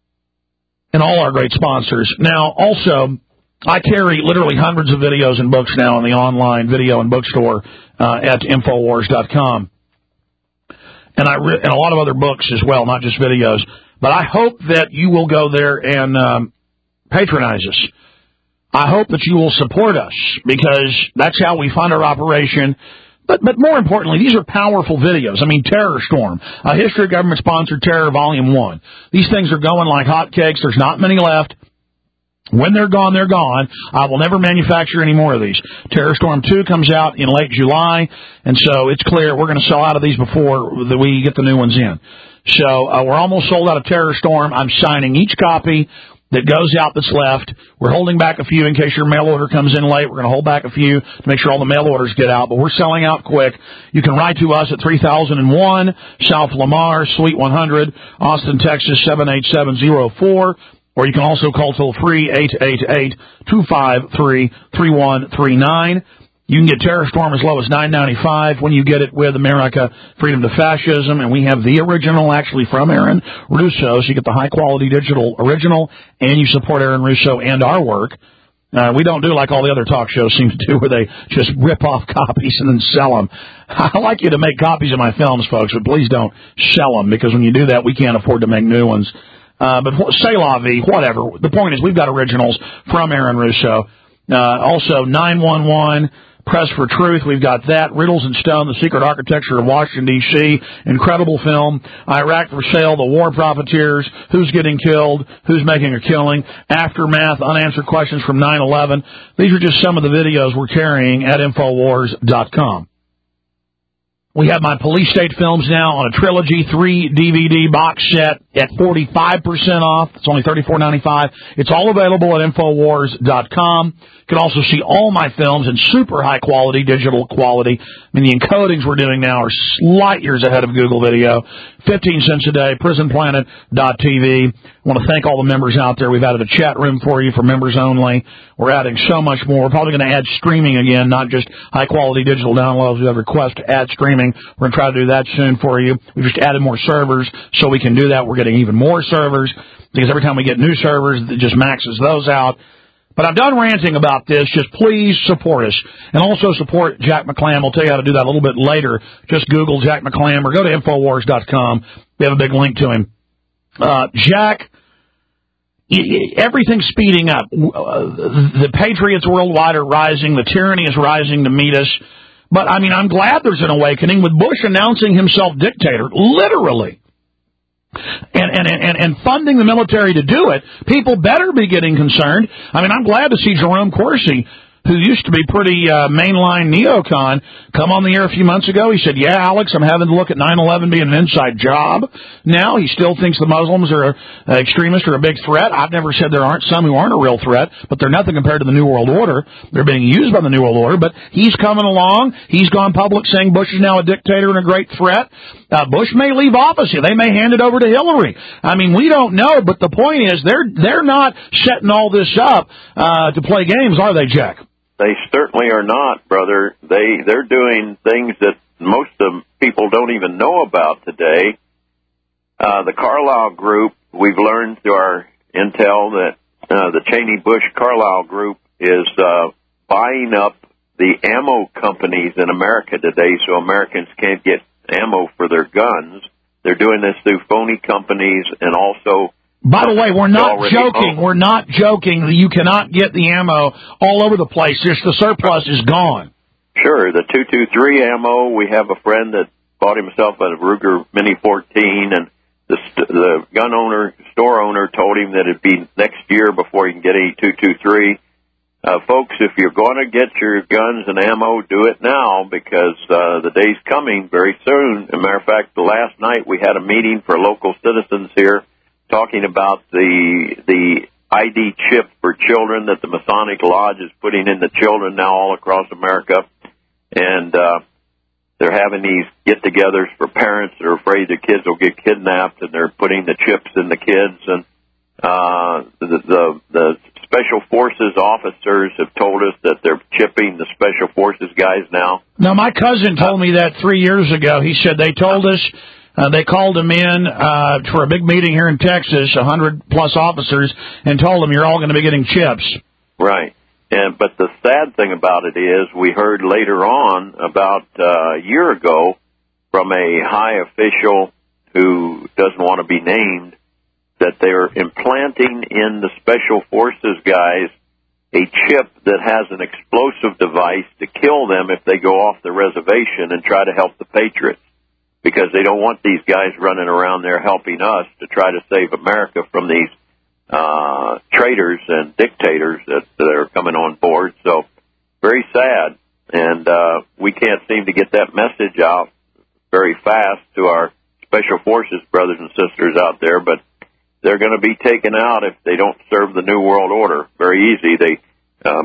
And all our great sponsors. Now, also, I carry literally hundreds of videos and books now in the online video and bookstore uh, at infowars dot com. And, I re- and a lot of other books as well, not just videos. But I hope that you will go there and um, patronize us. I hope that you will support us, because that's how we fund our operation. But but more importantly, these are powerful videos. I mean, Terror Storm, a history of government-sponsored terror, Volume one. These things are going like hotcakes. There's not many left. When they're gone, they're gone. I will never manufacture any more of these. Terror Storm two comes out in late July, and so it's clear we're going to sell out of these before we get the new ones in. So uh, we're almost sold out of Terror Storm. I'm signing each copy that goes out that's left. We're holding back a few in case your mail order comes in late. We're going to hold back a few to make sure all the mail orders get out, but we're selling out quick. You can write to us at three thousand one South Lamar, Suite one hundred, Austin, Texas, seven eight seven zero four, or you can also call toll-free eight eight eight, two five three, three one three nine. You can get Terror Storm as low as nine ninety-five when you get it with America, Freedom to Fascism, and we have the original actually from Aaron Russo, so you get the high-quality digital original, and you support Aaron Russo and our work. Uh, we don't do like all the other talk shows seem to do, where they just rip off copies and then sell them. I like you to make copies of my films, folks, but please don't sell them, because when you do that, we can't afford to make new ones. Uh, but say la vie, whatever. The point is we've got originals from Aaron Russo. Uh, also, nine one one, Press for Truth, we've got that. Riddles and Stone, The Secret Architecture of Washington, D C, incredible film. Iraq for Sale, The War Profiteers, Who's Getting Killed, Who's Making a Killing, Aftermath, Unanswered Questions from nine eleven. These are just some of the videos we're carrying at infowars dot com. We have my police state films now on a trilogy, three D V D box set at forty-five percent off. It's only thirty-four ninety-five. It's all available at infowars dot com. You can also see all my films in super high quality, digital quality. I mean, the encodings we're doing now are light years ahead of Google Video. fifteen cents a day, prison planet dot t v. I want to thank all the members out there. We've added a chat room for you for members only. We're adding so much more. We're probably going to add streaming again, not just high-quality digital downloads. We have requests to add streaming. We're going to try to do that soon for you. We've just added more servers so we can do that. We're getting even more servers, because every time we get new servers, it just maxes those out. But I'm done ranting about this. Just please support us. And also support Jack McClam. I'll tell you how to do that a little bit later. Just Google Jack McClam or go to infowars dot com. We have a big link to him. Uh, Jack, everything's speeding up. The patriots worldwide are rising. The tyranny is rising to meet us. But, I mean, I'm glad there's an awakening with Bush announcing himself dictator, literally. And, and, and, and funding the military to do it. People better be getting concerned. I mean, I'm glad to see Jerome Corsi who used to be pretty uh, mainline neocon, come on the air a few months ago. He said, yeah, Alex, I'm having to look at nine eleven being an inside job. Now he still thinks the Muslims are uh, extremists or a big threat. I've never said there aren't some who aren't a real threat, but they're nothing compared to the New World Order. They're being used by the New World Order, but he's coming along. He's gone public saying Bush is now a dictator and a great threat. Uh, Bush may leave office. They may hand it over to Hillary. I mean, we don't know, but the point is they're they're not setting all this up uh, to play games, are they, Jack? They certainly are not, brother. They they're doing things that most of people don't even know about today. Uh, the Carlyle Group, we've learned through our intel that uh, the Cheney-Bush-Carlyle Group is uh, buying up the ammo companies in America today, so Americans can't get ammo for their guns. They're doing this through phony companies and also. By the way, we're not joking. We're not joking. You cannot get the ammo all over the place. Just the surplus is gone. Sure. The two twenty-three ammo, we have a friend that bought himself a Ruger Mini fourteen, and the, the gun owner, store owner, told him that it'd be next year before he can get any two twenty-three. Uh, folks, if you're going to get your guns and ammo, do it now because uh, the day's coming very soon. As a matter of fact, last night we had a meeting for local citizens here talking about the the I D chip for children that the Masonic Lodge is putting in the children now all across America. And uh, they're having these get-togethers for parents that are afraid their kids will get kidnapped, and they're putting the chips in the kids. And uh, the, the, the Special Forces officers have told us that they're chipping the Special Forces guys now. Now, my cousin told me that three years ago. He said they told us. Uh, they called him in uh, for a big meeting here in Texas, one hundred plus officers, and told them you're all going to be getting chips. Right. And but the sad thing about it is we heard later on, about uh, a year ago, from a high official who doesn't want to be named, that they're implanting in the Special Forces guys a chip that has an explosive device to kill them if they go off the reservation and try to help the Patriots. Because they don't want these guys running around there helping us to try to save America from these uh, traitors and dictators that, that are coming on board. So very sad. And uh, we can't seem to get that message out very fast to our Special Forces brothers and sisters out there. But they're going to be taken out if they don't serve the New World Order. Very easy. They uh,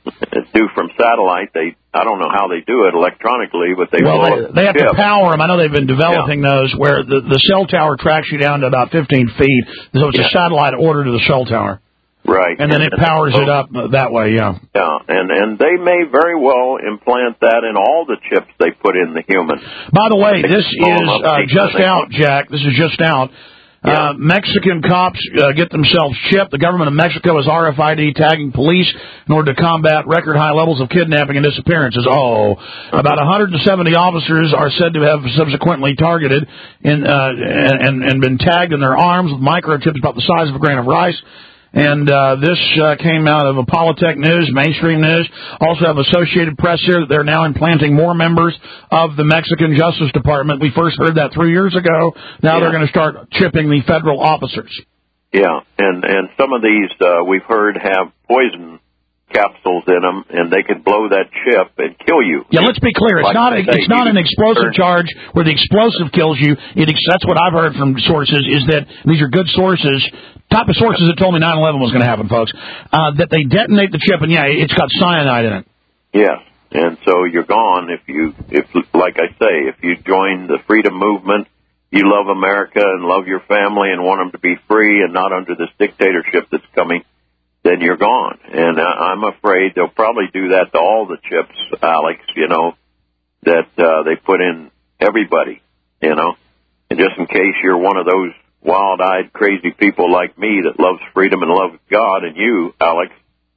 do from satellite. They I don't know how they do it electronically, but they well, blow they, they have chip. to power them. I know they've been developing yeah. those where the, the cell tower tracks you down to about fifteen feet. So it's yeah. a satellite order to the cell tower. Right. And then and, it powers and, it up that way, yeah. Yeah, and, and they may very well implant that in all the chips they put in the human. By the way, this is uh, just out, Jack. This is just out. Yeah. Uh, Mexican cops uh, get themselves chipped. The government of Mexico is R F I D tagging police in order to combat record high levels of kidnapping and disappearances. Oh, about one hundred seventy officers are said to have subsequently targeted in, uh, and, and been tagged in their arms with microchips about the size of a grain of rice. And uh, this uh, came out of Apolotech News, Mainstream News. Also have Associated Press here that they're now implanting more members of the Mexican Justice Department. We first heard that three years ago. Now yeah. they're going to start chipping the federal officers. Yeah, and, and some of these uh, we've heard have poison capsules in them, and they could blow that chip and kill you. Yeah, let's be clear. It's like not a, it's not an explosive charge where the explosive kills you. It, that's what I've heard from sources, is that these are good sources, type of sources that told me nine eleven was going to happen, folks, uh, that they detonate the chip, and, yeah, it's got cyanide in it. Yes, and so you're gone if you, if like I say, if you join the freedom movement, you love America and love your family and want them to be free and not under this dictatorship that's coming, then you're gone. And I'm afraid they'll probably do that to all the chips, Alex, you know, that uh, they put in everybody, you know. And just in case you're one of those wild-eyed, crazy people like me that loves freedom and loves God, and you, Alex,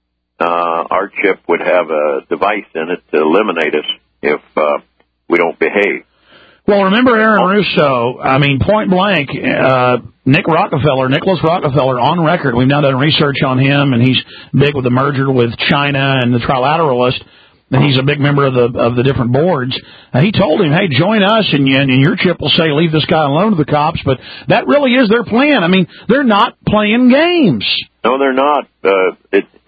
uh, our chip would have a device in it to eliminate us if uh, we don't behave. Well, remember Aaron Russo, I mean, point blank, uh, Nick Rockefeller, Nicholas Rockefeller, on record, we've now done research on him, and he's big with the merger with China and the Trilateralist, and he's a big member of the of the different boards. And he told him, hey, join us, and, and your chip will say, leave this guy alone to the cops, but that really is their plan. I mean, they're not playing games. No, they're not. Uh, it,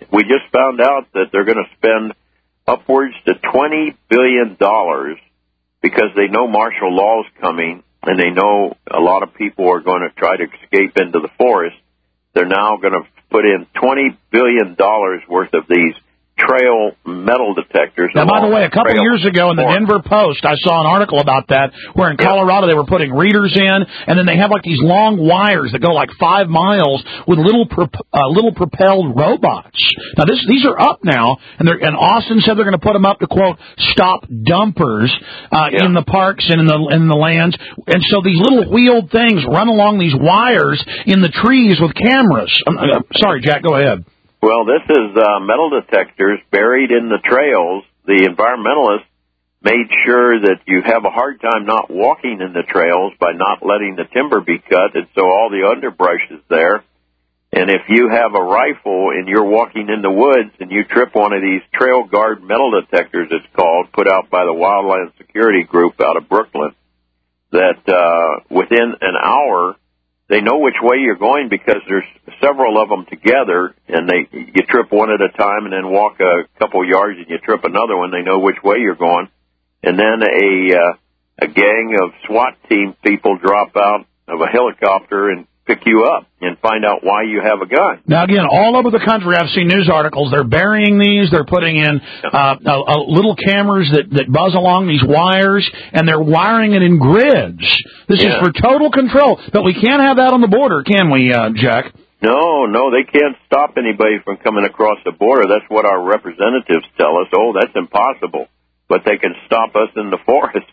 we just found out that they're going to spend upwards to twenty billion dollars because they know martial law is coming, and they know a lot of people are going to try to escape into the forest. They're now going to put in twenty billion dollars worth of these trail metal detectors. Now, by the way, a couple trail years ago in the forest. Denver Post, I saw an article about that, where in Colorado they were putting readers in, and then they have like these long wires that go like five miles with little prop- uh, little propelled robots. Now, this these are up now, and they're, and Austin said they're going to put them up to, quote, stop dumpers uh, Yeah. in the parks and in the in the lands. And so these little wheeled things run along these wires in the trees with cameras. Um, uh, sorry, Jack, go ahead. Well, this is uh, metal detectors buried in the trails. The environmentalists made sure that you have a hard time not walking in the trails by not letting the timber be cut, and so all the underbrush is there. And if you have a rifle and you're walking in the woods and you trip one of these trail guard metal detectors, it's called, put out by the Wildland Security Group out of Brooklyn, that uh, within an hour they know which way you're going because there's several of them together, and they you trip one at a time and then walk a couple yards and you trip another one. They know which way you're going. And then a uh, a gang of SWAT team people drop out of a helicopter and pick you up and find out why you have a gun. Now, again, all over the country, I've seen news articles. They're burying these. They're putting in uh, uh, uh, little cameras that, that buzz along these wires, and they're wiring it in grids. This Yeah. is for total control. But we can't have that on the border, can we, uh, Jack? No, no, they can't stop anybody from coming across the border. That's what our representatives tell us. Oh, that's impossible. But they can stop us in the forest.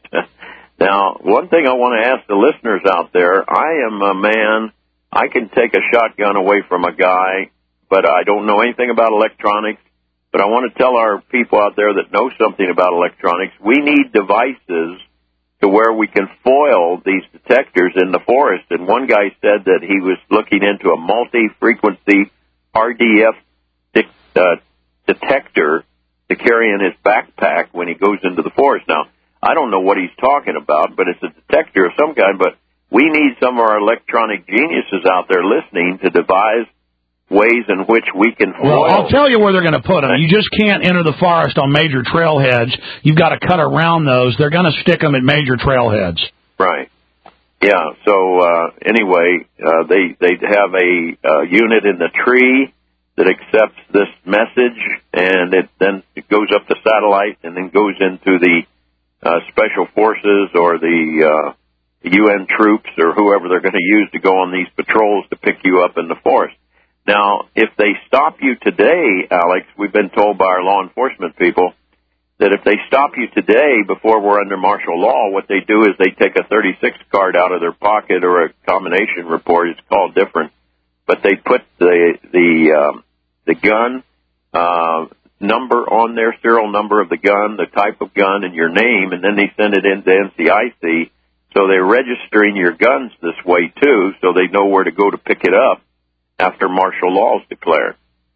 Now, one thing I want to ask the listeners out there, I am a man, I can take a shotgun away from a guy, but I don't know anything about electronics. But I want to tell our people out there that know something about electronics, we need devices to where we can foil these detectors in the forest. And one guy said that he was looking into a multi-frequency R D F de- uh, detector to carry in his backpack when he goes into the forest. Now, I don't know what he's talking about, but it's a detector of some kind. But we need some of our electronic geniuses out there listening to devise ways in which we can foil. Well, I'll tell you where they're going to put them. You just can't enter the forest on major trailheads. You've got to cut around those. They're going to stick them at major trailheads. Right. Yeah. So uh, anyway, uh, they they have a uh, unit in the tree that accepts this message, and it then it goes up the satellite and then goes into the uh, special forces or the uh, U N troops or whoever they're going to use to go on these patrols to pick you up in the forest. Now, if they stop you today, Alex, we've been told by our law enforcement people that if they stop you today before we're under martial law, what they do is they take a thirty-six card out of their pocket or a combination report. It's called different. But they put the the um, the gun uh, number on there, serial number of the gun, the type of gun, and your name, and then they send it into N C I C. So they're registering your guns this way, too, so they know where to go to pick it up after martial law is declared.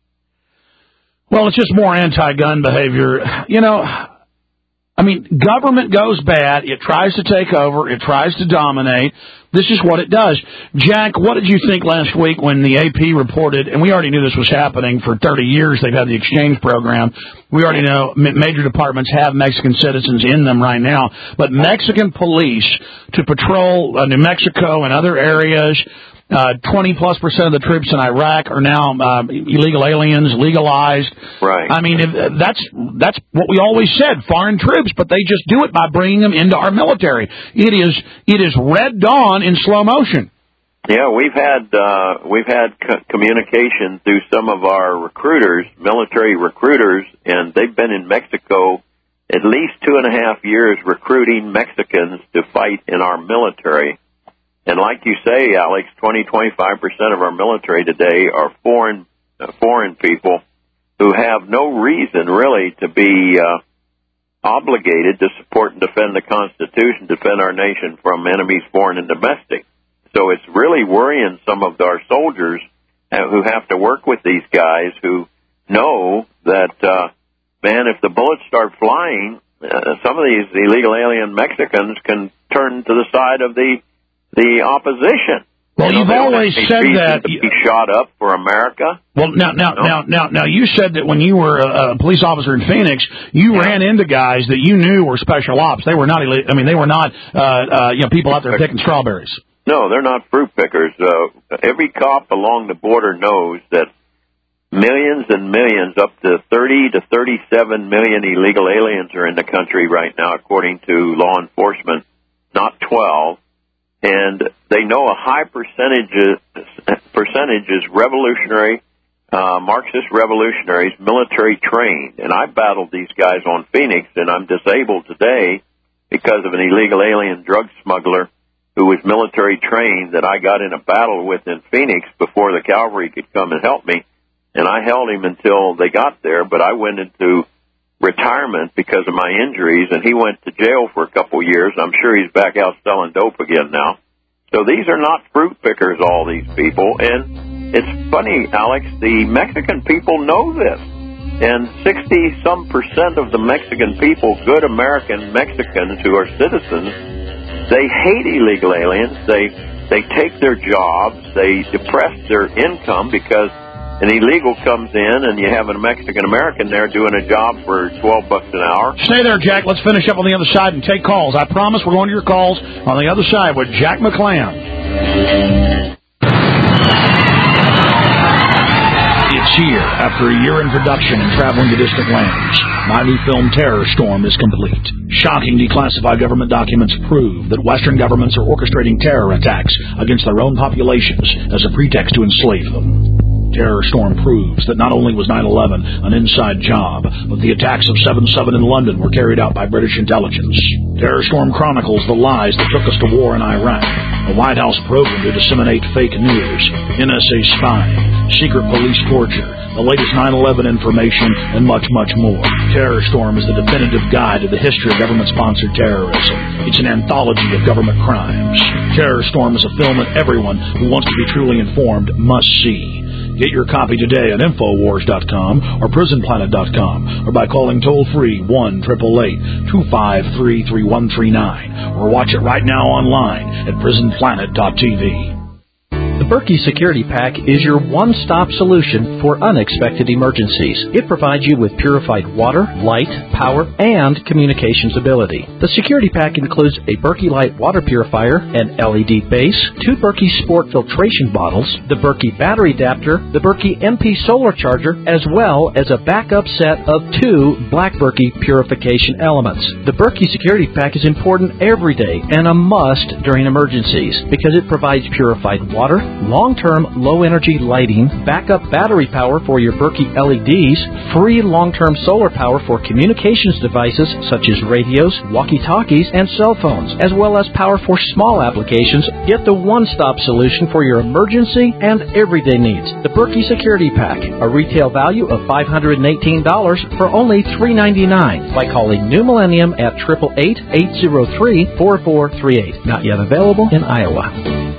Well, it's just more anti-gun behavior. You know, I mean, government goes bad. It tries to take over. It tries to dominate. This is what it does. Jack, what did you think last week when the A P reported, and we already knew this was happening for thirty years, they've had the exchange program. We already know major departments have Mexican citizens in them right now. But Mexican police to patrol uh, New Mexico and other areas, Uh, twenty plus percent of the troops in Iraq are now uh, illegal aliens, legalized. Right. I mean, if, that's that's what we always said, foreign troops, but they just do it by bringing them into our military. It is it is Red Dawn in slow motion. Yeah, we've had uh, we've had co- communication through some of our recruiters, military recruiters, and they've been in Mexico at least two and a half years recruiting Mexicans to fight in our military. And like you say, Alex, twenty, twenty-five percent of our military today are foreign uh, foreign people who have no reason, really, to be uh, obligated to support and defend the Constitution, defend our nation from enemies, foreign and domestic. So it's really worrying some of our soldiers uh, who have to work with these guys who know that, uh, man, if the bullets start flying, uh, some of these illegal alien Mexicans can turn to the side of the the opposition. Well, you know, you've they don't always have any said reason that. to be shot up for America. Well, now, now, No. now, now, now, you said that when you were a, a police officer in Phoenix, you Yeah. ran into guys that you knew were special ops. They were not, ille- I mean, they were not, uh, uh, you know, people out there picking strawberries. No, they're not fruit pickers. Uh, every cop along the border knows that millions and millions, up to thirty to thirty-seven million illegal aliens are in the country right now, according to law enforcement, not twelve. And they know a high percentage percentage is revolutionary, uh, Marxist revolutionaries, military trained. And I battled these guys on Phoenix, and I'm disabled today because of an illegal alien drug smuggler who was military trained that I got in a battle with in Phoenix before the cavalry could come and help me. And I held him until they got there, but I went into retirement because of my injuries, and he went to jail for a couple of years. I'm sure he's back out selling dope again now. So these are not fruit pickers, all these people. And it's funny, Alex, the Mexican people know this. And sixty-some percent of the Mexican people, good American Mexicans who are citizens, they hate illegal aliens. They they take their jobs. They depress their income because an illegal comes in and you have a Mexican-American there doing a job for twelve bucks an hour. Stay there, Jack. Let's finish up on the other side and take calls. I promise we're going to your calls on the other side with Jack McClam. It's here after a year in production and traveling to distant lands. My new film, Terror Storm, is complete. Shocking declassified government documents prove that Western governments are orchestrating terror attacks against their own populations as a pretext to enslave them. Terror Storm proves that not only was nine eleven an inside job, but the attacks of seven seven in London were carried out by British intelligence. Terror Storm chronicles the lies that took us to war in Iraq, a White House program to disseminate fake news, N S A spying, secret police torture, the latest nine eleven information, and much, much more. Terror Storm is the definitive guide to the history of government-sponsored terrorism. It's an anthology of government crimes. Terror Storm is a film that everyone who wants to be truly informed must see. Get your copy today at Infowars dot com or Prison Planet dot com or by calling toll-free one eight eight eight, two five three, three one three nine or watch it right now online at Prison Planet dot T V. The Berkey Security Pack is your one-stop solution for unexpected emergencies. It provides you with purified water, light, power, and communications ability. The Security Pack includes a Berkey Light water purifier, an L E D base, two Berkey Sport filtration bottles, the Berkey battery adapter, the Berkey M P solar charger, as well as a backup set of two Black Berkey purification elements. The Berkey Security Pack is important every day and a must during emergencies because it provides purified water, long-term low-energy lighting, backup battery power for your Berkey L E Ds, free long-term solar power for communications devices such as radios, walkie-talkies, and cell phones, as well as power for small applications. Get the one-stop solution for your emergency and everyday needs. The Berkey Security Pack, a retail value of five hundred eighteen dollars for only three ninety-nine by calling New Millennium at eight eight eight, eight zero three, four four three eight. Not yet available in Iowa.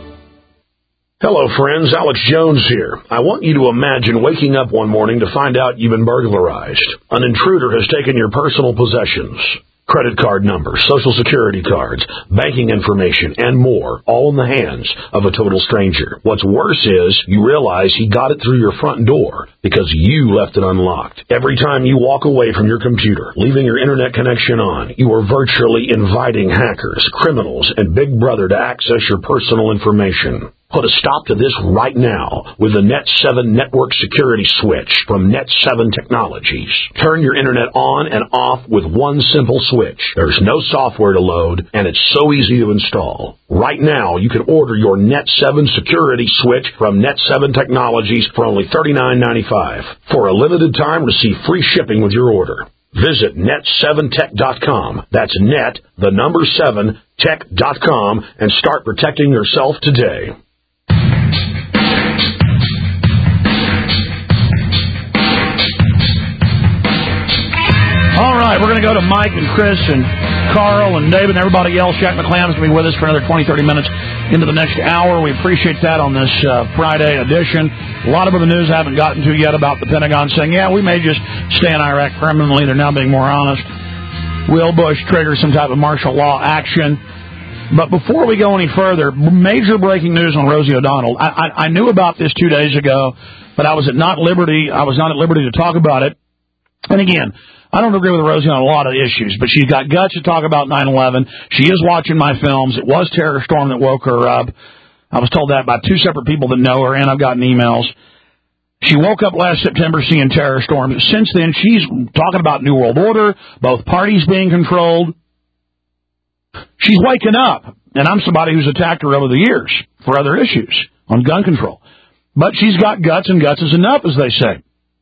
Hello, friends. Alex Jones here. I want you to imagine waking up one morning to find out you've been burglarized. An intruder has taken your personal possessions. Credit card numbers, social security cards, banking information, and more, all in the hands of a total stranger. What's worse is you realize he got it through your front door because you left it unlocked. Every time you walk away from your computer, leaving your internet connection on, you are virtually inviting hackers, criminals, and Big Brother to access your personal information. Put a stop to this right now with the Net seven Network Security Switch from Net seven Technologies. Turn your internet on and off with one simple switch. There's no software to load, and it's so easy to install. Right now, you can order your Net seven Security Switch from Net seven Technologies for only thirty-nine ninety-five. For a limited time, receive free shipping with your order. Visit net seven tech dot com. That's net, the number seven, tech dot com, and start protecting yourself today. All right, we're going to go to Mike and Chris and Carl and David and everybody else. Jack McClam's going to be with us for another twenty, thirty minutes into the next hour. We appreciate that on this uh, Friday edition. A lot of other news I haven't gotten to yet about the Pentagon saying, yeah, we may just stay in Iraq permanently. They're now being more honest. Will Bush trigger some type of martial law action? But before we go any further, major breaking news on Rosie O'Donnell. I, I, I knew about this two days ago, but I was at not liberty. I was not at liberty to talk about it. And again, I don't agree with Rosie on a lot of issues, but she's got guts to talk about nine eleven. She is watching my films. It was Terror Storm that woke her up. I was told that by two separate people that know her, and I've gotten emails. She woke up last September seeing Terror Storm. Since then, she's talking about New World Order, both parties being controlled. She's waking up, and I'm somebody who's attacked her over the years for other issues on gun control. But she's got guts, and guts is enough, as they say.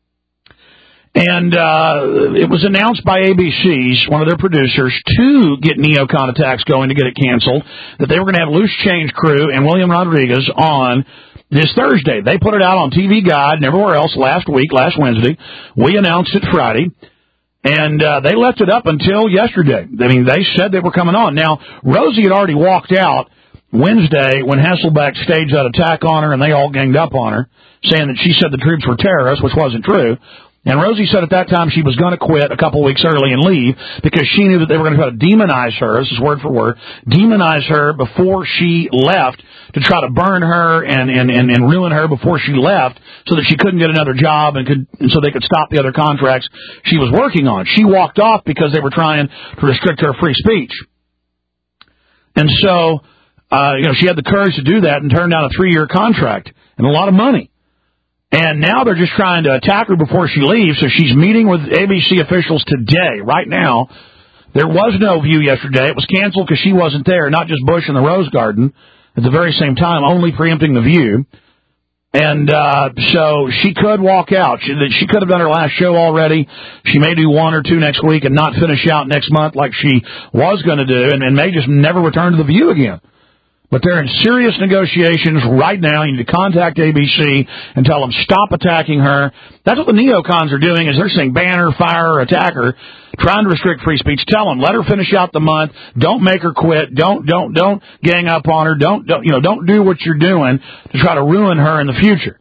And uh, it was announced by A B C's, one of their producers, to get neocon attacks going to get it canceled, that they were going to have Loose Change Crew and William Rodriguez on this Thursday. They put it out on T V Guide and everywhere else last week, last Wednesday. We announced it Friday. And uh, they left it up until yesterday. I mean, they said they were coming on. Now, Rosie had already walked out Wednesday when Hasselbeck staged that attack on her, and they all ganged up on her, saying that she said the troops were terrorists, which wasn't true. And Rosie said at that time she was going to quit a couple weeks early and leave because she knew that they were going to try to demonize her, this is word for word, demonize her before she left to try to burn her and, and, and, and ruin her before she left so that she couldn't get another job and could and so they could stop the other contracts she was working on. She walked off because they were trying to restrict her free speech. And so, uh, you know, she had the courage to do that and turn down a three-year contract and a lot of money. And now they're just trying to attack her before she leaves, so she's meeting with A B C officials today, right now. There was no View yesterday. It was canceled because she wasn't there, not just Bush in the Rose Garden at the very same time, only preempting the View. And uh, so she could walk out. She, she could have done her last show already. She may do one or two next week and not finish out next month like she was going to do, and, and may just never return to the View again. But they're in serious negotiations right now. You need to contact A B C and tell them stop attacking her. That's what the neocons are doing, is they're saying ban her, fire her, attack her, trying to restrict free speech. Tell them, let her finish out the month. Don't make her quit. Don't, don't, don't gang up on her. Don't, don't, you know, don't do what you're doing to try to ruin her in the future.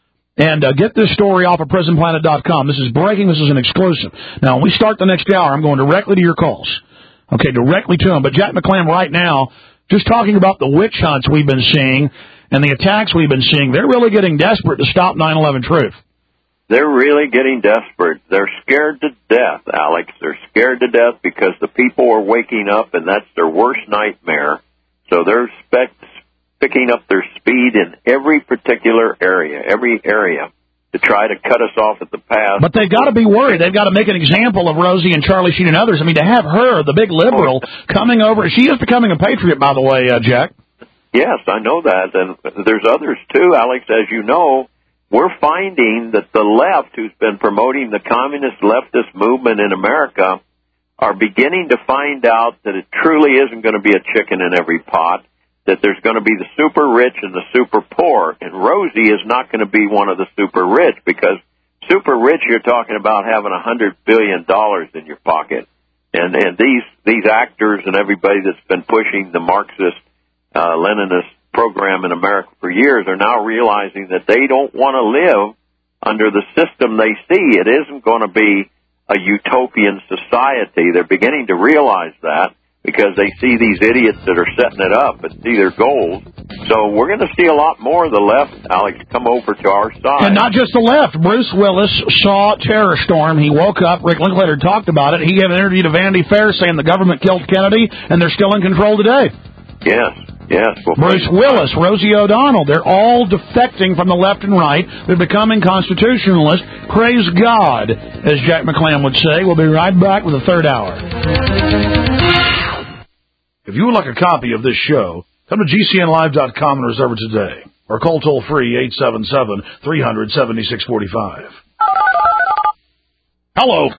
And uh, get this story off of prison planet dot com. This is breaking. This is an exclusive. Now, when we start the next hour, I'm going directly to your calls. Okay, directly to them. But Jack McClam right now, just talking about the witch hunts we've been seeing and the attacks we've been seeing, they're really getting desperate to stop nine eleven truth. They're really getting desperate. They're scared to death, Alex. They're scared to death because the people are waking up, and that's their worst nightmare. So they're spec- picking up their speed in every particular area, every area, to try to cut us off at the pass. But they've got to be worried. They've got to make an example of Rosie and Charlie Sheen and others. I mean, to have her, the big liberal, coming over. She is becoming a patriot, by the way, uh, Jack. Yes, I know that. And there's others, too, Alex. As you know, we're finding that the left, who's been promoting the communist leftist movement in America, are beginning to find out that it truly isn't going to be a chicken in every pot, that there's going to be the super rich and the super poor. And Rosie is not going to be one of the super rich, because super rich, you're talking about having a hundred billion dollars in your pocket. And, and these, these actors and everybody that's been pushing the Marxist, uh, Leninist program in America for years are now realizing that they don't want to live under the system they see. It isn't going to be a utopian society. They're beginning to realize that, because they see these idiots that are setting it up and see their goals. So we're going to see a lot more of the left, Alex, come over to our side. And not just the left. Bruce Willis saw Terror Storm. He woke up. Rick Linklater talked about it. He gave an interview to Vanity Fair saying the government killed Kennedy, and they're still in control today. Yes, yes. Well, Bruce Willis, Rosie O'Donnell, they're all defecting from the left and right. They're becoming constitutionalists. Praise God, as Jack McClam would say. We'll be right back with the third hour. If you would like a copy of this show, come to G C N live dot com and reserve it today. Or call toll-free eight seven seven, three hundred, seventy-six forty-five. Hello.